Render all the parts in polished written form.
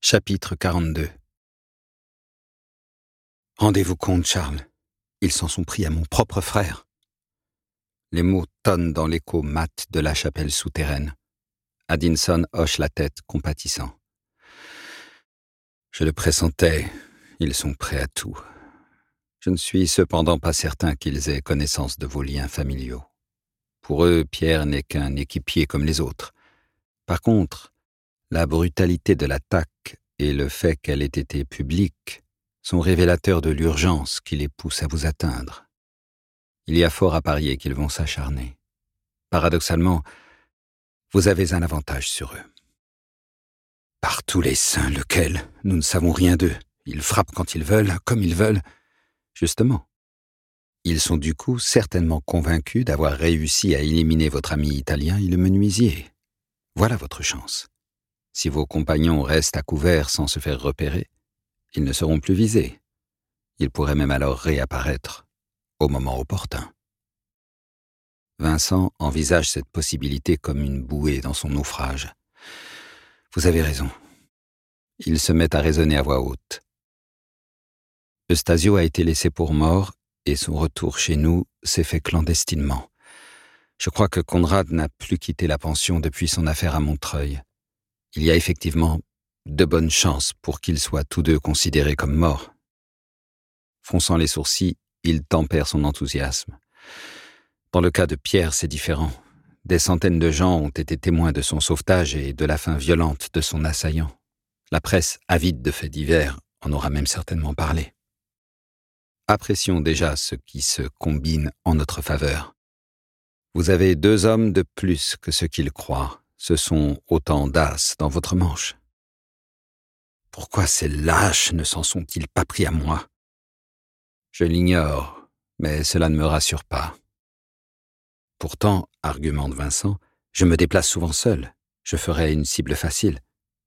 Chapitre 42. Rendez-vous compte, Charles, ils s'en sont pris à mon propre frère. Les mots tonnent dans l'écho mat de la chapelle souterraine. Addinson hoche la tête, compatissant. Je le pressentais, ils sont prêts à tout. Je ne suis cependant pas certain qu'ils aient connaissance de vos liens familiaux. Pour eux, Pierre n'est qu'un équipier comme les autres. Par contre, la brutalité de l'attaque et le fait qu'elle ait été publique sont révélateurs de l'urgence qui les pousse à vous atteindre. Il y a fort à parier qu'ils vont s'acharner. Paradoxalement, vous avez un avantage sur eux. Par tous les saints, lequel? Nous ne savons rien d'eux. Ils frappent quand ils veulent, comme ils veulent. Justement. Ils sont du coup certainement convaincus d'avoir réussi à éliminer votre ami italien et le menuisier. Voilà votre chance. Si vos compagnons restent à couvert sans se faire repérer, ils ne seront plus visés. Ils pourraient même alors réapparaître au moment opportun. Vincent envisage cette possibilité comme une bouée dans son naufrage. Vous avez raison. Il se met à raisonner à voix haute. Eustasio a été laissé pour mort et son retour chez nous s'est fait clandestinement. Je crois que Conrad n'a plus quitté la pension depuis son affaire à Montreuil. Il y a effectivement de bonnes chances pour qu'ils soient tous deux considérés comme morts. Fronçant les sourcils, il tempère son enthousiasme. Dans le cas de Pierre, c'est différent. Des centaines de gens ont été témoins de son sauvetage et de la fin violente de son assaillant. La presse, avide de faits divers, en aura même certainement parlé. Apprécions déjà ce qui se combine en notre faveur. Vous avez 2 hommes de plus que ce qu'ils croient. Ce sont autant d'as dans votre manche. Pourquoi ces lâches ne s'en sont-ils pas pris à moi? Je l'ignore, mais cela ne me rassure pas. Pourtant, argumente Vincent, je me déplace souvent seul. Je ferai une cible facile.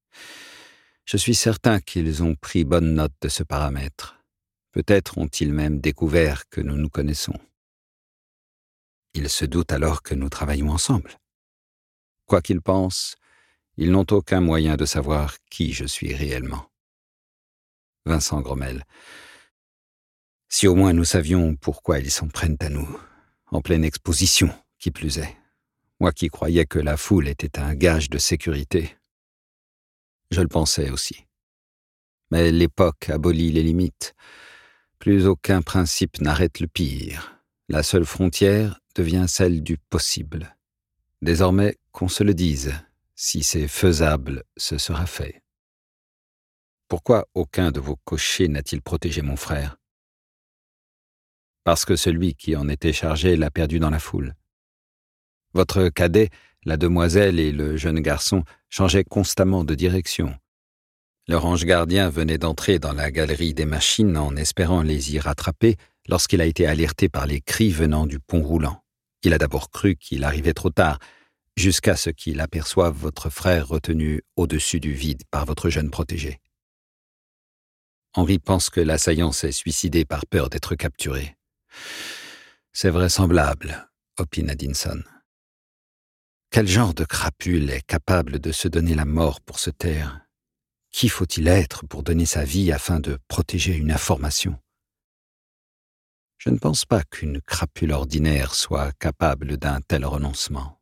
Je suis certain qu'ils ont pris bonne note de ce paramètre. Peut-être ont-ils même découvert que nous nous connaissons. Ils se doutent alors que nous travaillons ensemble. Quoi qu'ils pensent, ils n'ont aucun moyen de savoir qui je suis réellement. Vincent grommelle. Si au moins nous savions pourquoi ils s'en prennent à nous, en pleine exposition, qui plus est. Moi qui croyais que la foule était un gage de sécurité. Je le pensais aussi. Mais l'époque abolit les limites. Plus aucun principe n'arrête le pire. La seule frontière devient celle du possible. Désormais, qu'on se le dise, si c'est faisable, ce sera fait. Pourquoi aucun de vos cochers n'a-t-il protégé mon frère? Parce que celui qui en était chargé l'a perdu dans la foule. Votre cadet, la demoiselle et le jeune garçon changeaient constamment de direction. Leur ange gardien venait d'entrer dans la galerie des machines en espérant les y rattraper lorsqu'il a été alerté par les cris venant du pont roulant. Il a d'abord cru qu'il arrivait trop tard, jusqu'à ce qu'il aperçoive votre frère retenu au-dessus du vide par votre jeune protégé. Henri pense que l'assaillant s'est suicidé par peur d'être capturé. C'est vraisemblable, opine Addinson. Quel genre de crapule est capable de se donner la mort pour se taire? Qui faut-il être pour donner sa vie afin de protéger une information? Je ne pense pas qu'une crapule ordinaire soit capable d'un tel renoncement.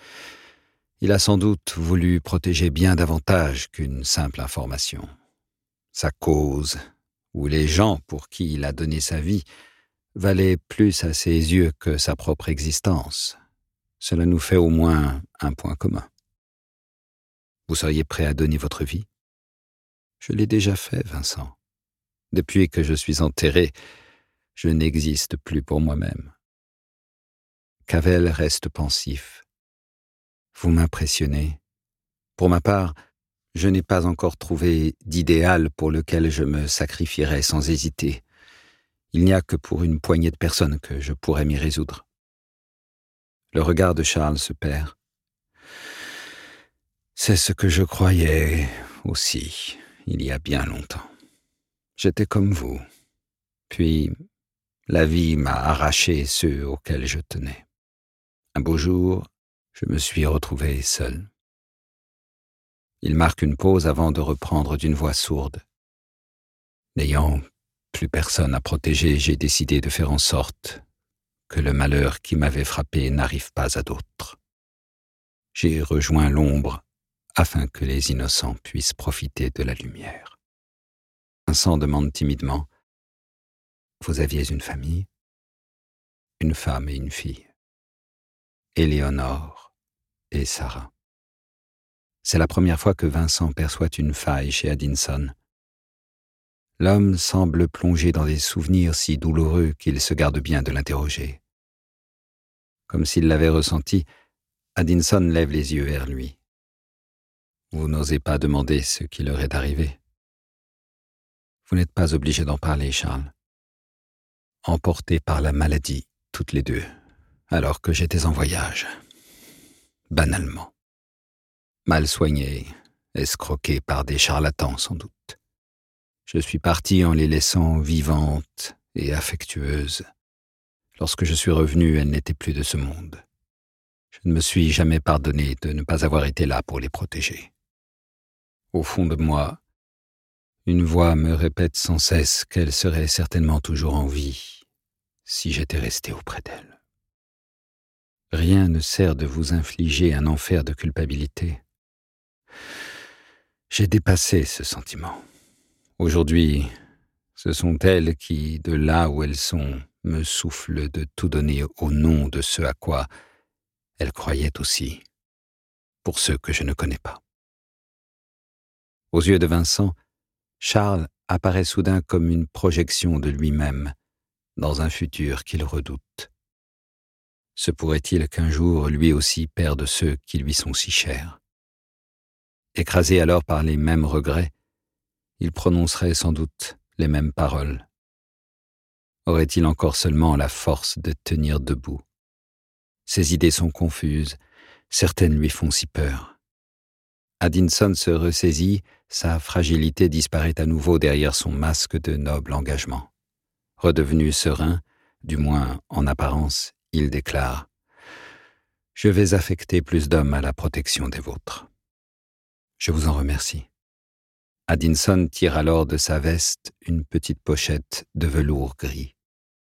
Il a sans doute voulu protéger bien davantage qu'une simple information. Sa cause, ou les gens pour qui il a donné sa vie, valaient plus à ses yeux que sa propre existence. Cela nous fait au moins un point commun. Vous seriez prêt à donner votre vie? Je l'ai déjà fait, Vincent. Depuis que je suis enterré, je n'existe plus pour moi-même. Cavell reste pensif. Vous m'impressionnez. Pour ma part, je n'ai pas encore trouvé d'idéal pour lequel je me sacrifierais sans hésiter. Il n'y a que pour une poignée de personnes que je pourrais m'y résoudre. Le regard de Charles se perd. C'est ce que je croyais aussi, il y a bien longtemps. J'étais comme vous. Puis, la vie m'a arraché ceux auxquels je tenais. Un beau jour, je me suis retrouvé seul. Il marque une pause avant de reprendre d'une voix sourde. N'ayant plus personne à protéger, j'ai décidé de faire en sorte que le malheur qui m'avait frappé n'arrive pas à d'autres. J'ai rejoint l'ombre afin que les innocents puissent profiter de la lumière. Vincent demande timidement : « Vous aviez une famille ? » Une femme et une fille. Éléonore et Sarah. C'est la première fois que Vincent perçoit une faille chez Addinson. L'homme semble plongé dans des souvenirs si douloureux qu'il se garde bien de l'interroger. Comme s'il l'avait ressenti, Addinson lève les yeux vers lui. « Vous n'osez pas demander ce qui leur est arrivé. Vous n'êtes pas obligé d'en parler, Charles. Emportés par la maladie, toutes les deux, alors que j'étais en voyage. Banalement. Mal soignés, escroqués par des charlatans sans doute. Je suis parti en les laissant vivantes et affectueuses. Lorsque je suis revenu, elles n'étaient plus de ce monde. Je ne me suis jamais pardonné de ne pas avoir été là pour les protéger. Au fond de moi, une voix me répète sans cesse qu'elle serait certainement toujours en vie si j'étais resté auprès d'elle. Rien ne sert de vous infliger un enfer de culpabilité. J'ai dépassé ce sentiment. Aujourd'hui, ce sont elles qui, de là où elles sont, me soufflent de tout donner au nom de ce à quoi elles croyaient aussi, pour ceux que je ne connais pas. Aux yeux de Vincent, Charles apparaît soudain comme une projection de lui-même dans un futur qu'il redoute. Se pourrait-il qu'un jour lui aussi perde ceux qui lui sont si chers ? Écrasé alors par les mêmes regrets, il prononcerait sans doute les mêmes paroles. Aurait-il encore seulement la force de tenir debout ? Ses idées sont confuses, certaines lui font si peur. Addinson se ressaisit, sa fragilité disparaît à nouveau derrière son masque de noble engagement. Redevenu serein, du moins en apparence, il déclare : « Je vais affecter plus d'hommes à la protection des vôtres. » Je vous en remercie. Addinson tire alors de sa veste une petite pochette de velours gris.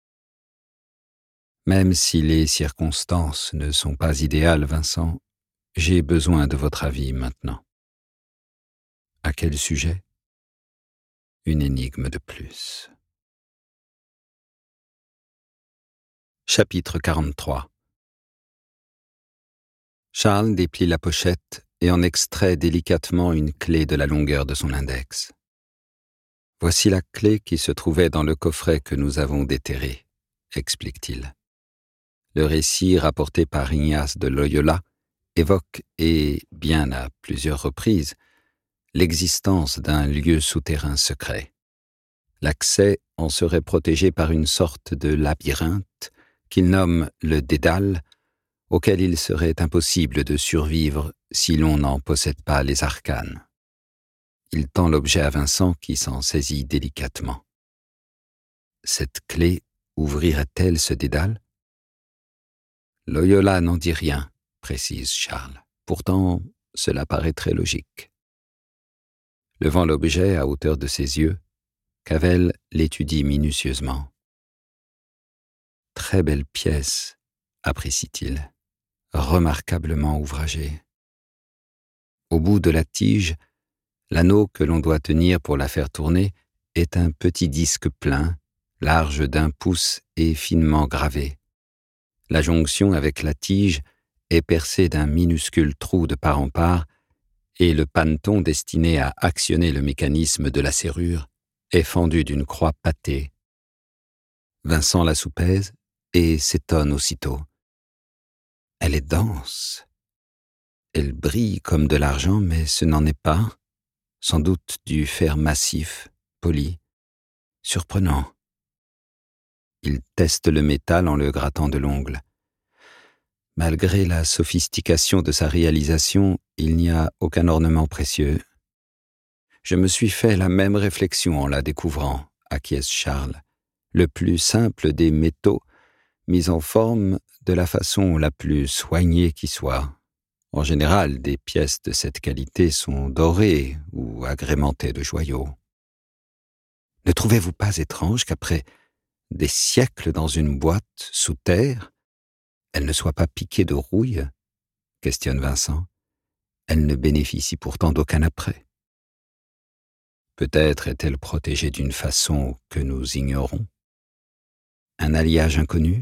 Même si les circonstances ne sont pas idéales, Vincent, j'ai besoin de votre avis maintenant. À quel sujet ? Une énigme de plus. Chapitre 43. Charles déplie la pochette et en extrait délicatement une clé de la longueur de son index. Voici la clé qui se trouvait dans le coffret que nous avons déterré, explique-t-il. Le récit rapporté par Ignace de Loyola évoque, et bien à plusieurs reprises, l'existence d'un lieu souterrain secret. L'accès en serait protégé par une sorte de labyrinthe qu'il nomme le Dédale, auquel il serait impossible de survivre si l'on n'en possède pas les arcanes. Il tend l'objet à Vincent qui s'en saisit délicatement. Cette clé ouvrirait-elle ce dédale ? Loyola n'en dit rien, précise Charles. Pourtant, cela paraît très logique. Levant l'objet à hauteur de ses yeux, Cavell l'étudie minutieusement. Très belle pièce, apprécie-t-il, remarquablement ouvragée. Au bout de la tige, l'anneau que l'on doit tenir pour la faire tourner est un petit disque plein, large d'1 pouce et finement gravé. La jonction avec la tige est percée d'un minuscule trou de part en part et le panneton destiné à actionner le mécanisme de la serrure est fendu d'une croix pâtée. Vincent la soupèse et s'étonne aussitôt. Elle est dense. Elle brille comme de l'argent, mais ce n'en est pas. Sans doute du fer massif, poli, surprenant. Il teste le métal en le grattant de l'ongle. Malgré la sophistication de sa réalisation, il n'y a aucun ornement précieux. Je me suis fait la même réflexion en la découvrant, acquiesce Charles. Le plus simple des métaux, mis en forme de la façon la plus soignée qui soit. En général, des pièces de cette qualité sont dorées ou agrémentées de joyaux. Ne trouvez-vous pas étrange qu'après des siècles dans une boîte sous terre, elle ne soit pas piquée de rouille? Questionne Vincent. Elle ne bénéficie pourtant d'aucun apprêt. Peut-être est-elle protégée d'une façon que nous ignorons. Un alliage inconnu?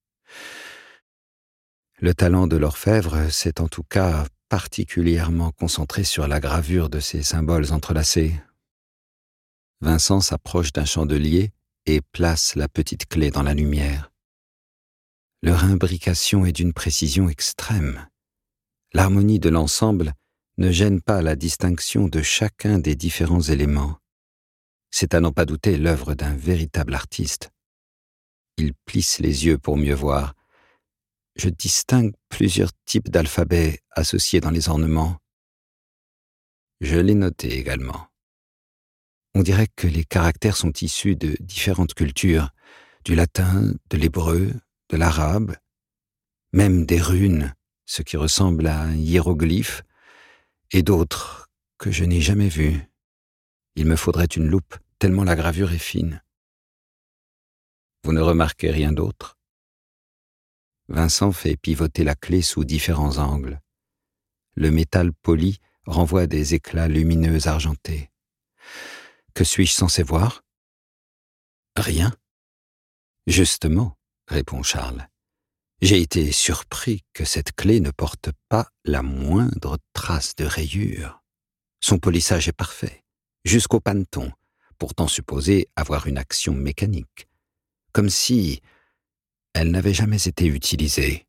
Le talent de l'orfèvre s'est en tout cas particulièrement concentré sur la gravure de ces symboles entrelacés. Vincent s'approche d'un chandelier et place la petite clé dans la lumière. Leur imbrication est d'une précision extrême. L'harmonie de l'ensemble ne gêne pas la distinction de chacun des différents éléments. C'est à n'en pas douter l'œuvre d'un véritable artiste. Il plisse les yeux pour mieux voir. Je distingue plusieurs types d'alphabets associés dans les ornements. Je l'ai noté également. On dirait que les caractères sont issus de différentes cultures, du latin, de l'hébreu, de l'arabe, même des runes, ce qui ressemble à un hiéroglyphe, et d'autres que je n'ai jamais vues. Il me faudrait une loupe, tellement la gravure est fine. Vous ne remarquez rien d'autre? Vincent fait pivoter la clé sous différents angles. Le métal poli renvoie des éclats lumineux argentés. Que suis-je censé voir? Rien. Justement, répond Charles. J'ai été surpris que cette clé ne porte pas la moindre trace de rayure. Son polissage est parfait, jusqu'au paneton, pourtant supposé avoir une action mécanique, comme si elle n'avait jamais été utilisée.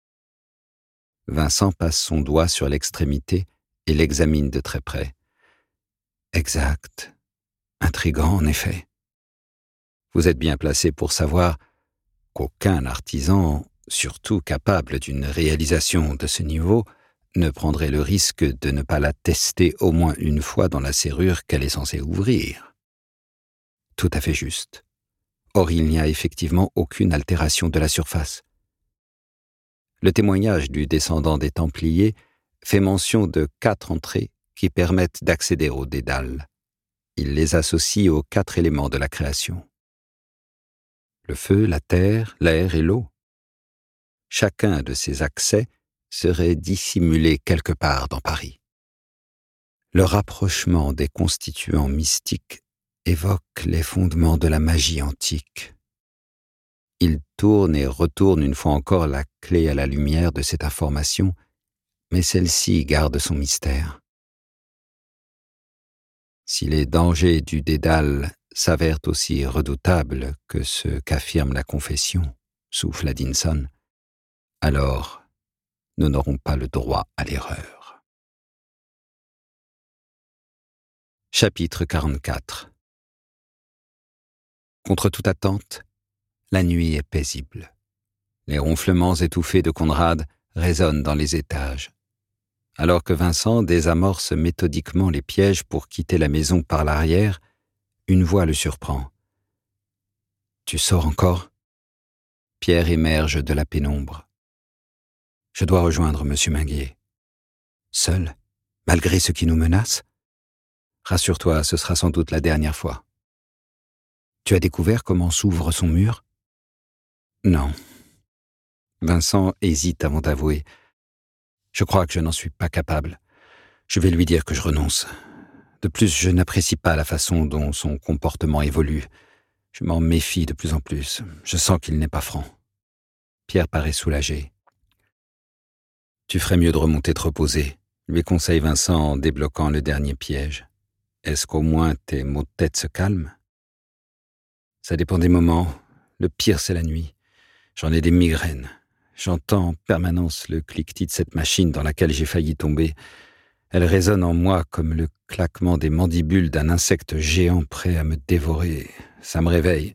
Vincent passe son doigt sur l'extrémité et l'examine de très près. Exact. Intrigant, en effet. Vous êtes bien placé pour savoir qu'aucun artisan, surtout capable d'une réalisation de ce niveau, ne prendrait le risque de ne pas la tester au moins une fois dans la serrure qu'elle est censée ouvrir. Tout à fait juste. Or, il n'y a effectivement aucune altération de la surface. Le témoignage du descendant des Templiers fait mention de 4 entrées qui permettent d'accéder au dédale. Il les associe aux 4 éléments de la création. Le feu, la terre, l'air et l'eau. Chacun de ces accès serait dissimulé quelque part dans Paris. Le rapprochement des constituants mystiques évoque les fondements de la magie antique. Il tourne et retourne une fois encore la clé à la lumière de cette information, mais celle-ci garde son mystère. Si les dangers du dédale s'avèrent aussi redoutables que ceux qu'affirme la confession, souffle Addinson, alors nous n'aurons pas le droit à l'erreur. Chapitre 44. Contre toute attente, la nuit est paisible. Les ronflements étouffés de Conrad résonnent dans les étages. Alors que Vincent désamorce méthodiquement les pièges pour quitter la maison par l'arrière, une voix le surprend. « Tu sors encore ?» Pierre émerge de la pénombre. « Je dois rejoindre M. Minguier. »« Seul, malgré ce qui nous menace ?»« Rassure-toi, ce sera sans doute la dernière fois. »« Tu as découvert comment s'ouvre son mur ?»« Non. » Vincent hésite avant d'avouer. « Je crois que je n'en suis pas capable. Je vais lui dire que je renonce. De plus, je n'apprécie pas la façon dont son comportement évolue. Je m'en méfie de plus en plus. Je sens qu'il n'est pas franc. » Pierre paraît soulagé. « Tu ferais mieux de remonter te reposer, » lui conseille Vincent en débloquant le dernier piège. « Est-ce qu'au moins tes maux de tête se calment ?»« Ça dépend des moments. Le pire, c'est la nuit. J'en ai des migraines. J'entends en permanence le cliquetis de cette machine dans laquelle j'ai failli tomber. Elle résonne en moi comme le claquement des mandibules d'un insecte géant prêt à me dévorer. Ça me réveille.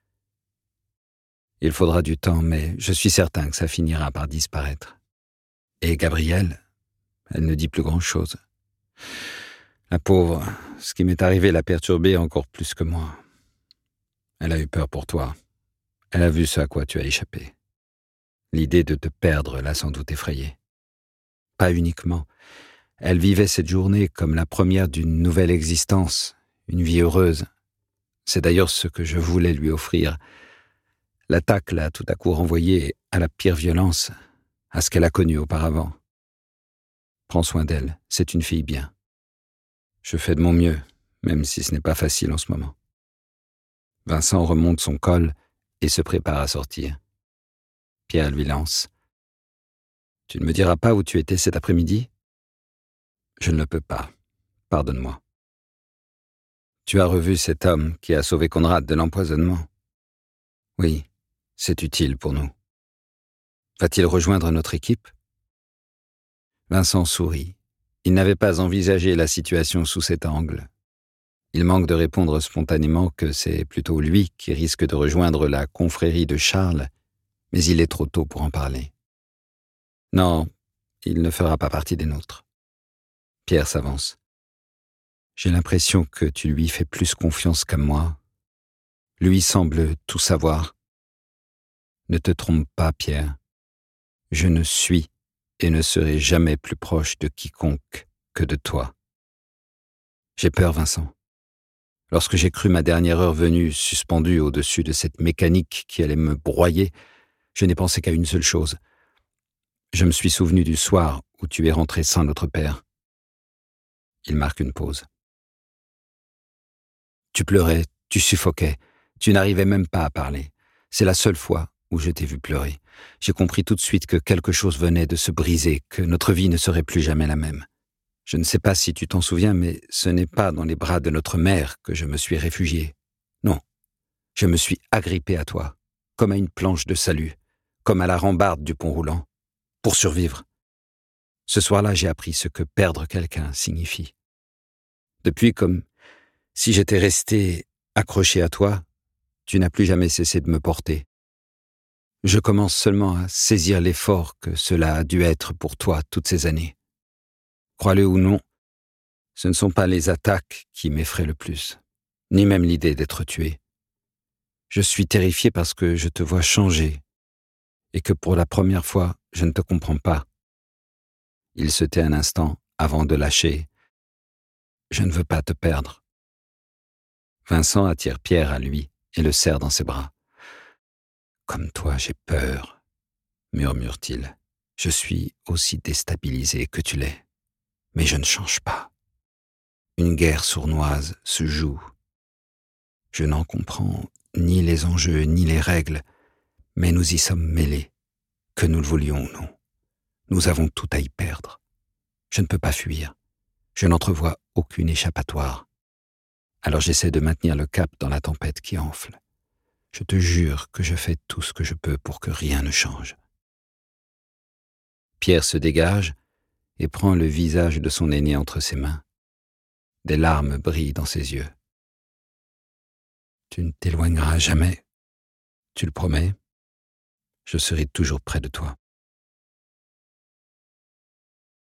Il faudra du temps, mais je suis certain que ça finira par disparaître. Et Gabrielle, elle ne dit plus grand-chose. La pauvre, ce qui m'est arrivé l'a perturbée encore plus que moi. Elle a eu peur pour toi. Elle a vu ce à quoi tu as échappé. L'idée de te perdre l'a sans doute effrayée. pas uniquement. Elle vivait cette journée comme la première d'une nouvelle existence, une vie heureuse. C'est d'ailleurs ce que je voulais lui offrir. L'attaque l'a tout à coup renvoyée à la pire violence, à ce qu'elle a connu auparavant. Prends soin d'elle, c'est une fille bien. Je fais de mon mieux, même si ce n'est pas facile en ce moment. Vincent remonte son col et se prépare à sortir. Pierre lui lance. « Tu ne me diras pas où tu étais cet après-midi ?»« Je ne le peux pas. Pardonne-moi. »« Tu as revu cet homme qui a sauvé Conrad de l'empoisonnement ?»« Oui, c'est utile pour nous. » « Va-t-il rejoindre notre équipe ?» Vincent sourit. Il n'avait pas envisagé la situation sous cet angle. Il manque de répondre spontanément que c'est plutôt lui qui risque de rejoindre la confrérie de Charles, mais il est trop tôt pour en parler. Non, il ne fera pas partie des nôtres. Pierre s'avance. J'ai l'impression que tu lui fais plus confiance qu'à moi. Lui semble tout savoir. Ne te trompe pas, Pierre. Je ne suis et ne serai jamais plus proche de quiconque que de toi. J'ai peur, Vincent. Lorsque j'ai cru ma dernière heure venue suspendue au-dessus de cette mécanique qui allait me broyer, je n'ai pensé qu'à une seule chose. Je me suis souvenu du soir où tu es rentré sans notre père. Il marque une pause. Tu pleurais, tu suffoquais, tu n'arrivais même pas à parler. C'est la seule fois où je t'ai vu pleurer. J'ai compris tout de suite que quelque chose venait de se briser, que notre vie ne serait plus jamais la même. Je ne sais pas si tu t'en souviens, mais ce n'est pas dans les bras de notre mère que je me suis réfugié. Non, je me suis agrippé à toi, comme à une planche de salut, comme à la rambarde du pont roulant, pour survivre. Ce soir-là, j'ai appris ce que perdre quelqu'un signifie. Depuis, comme si j'étais resté accroché à toi, tu n'as plus jamais cessé de me porter. Je commence seulement à saisir l'effort que cela a dû être pour toi toutes ces années. Crois-le ou non, ce ne sont pas les attaques qui m'effraient le plus, ni même l'idée d'être tué. Je suis terrifié parce que je te vois changer et que pour la première fois, je ne te comprends pas. Il se tait un instant avant de lâcher. Je ne veux pas te perdre. Vincent attire Pierre à lui et le serre dans ses bras. Comme toi, j'ai peur, murmure-t-il. Je suis aussi déstabilisé que tu l'es, mais je ne change pas. Une guerre sournoise se joue. Je n'en comprends ni les enjeux ni les règles, mais nous y sommes mêlés, que nous le voulions ou non. Nous avons tout à y perdre. Je ne peux pas fuir. Je n'entrevois aucune échappatoire. Alors j'essaie de maintenir le cap dans la tempête qui enfle. Je te jure que je fais tout ce que je peux pour que rien ne change. Pierre se dégage et prend le visage de son aîné entre ses mains. Des larmes brillent dans ses yeux. Tu ne t'éloigneras jamais, tu le promets. Je serai toujours près de toi.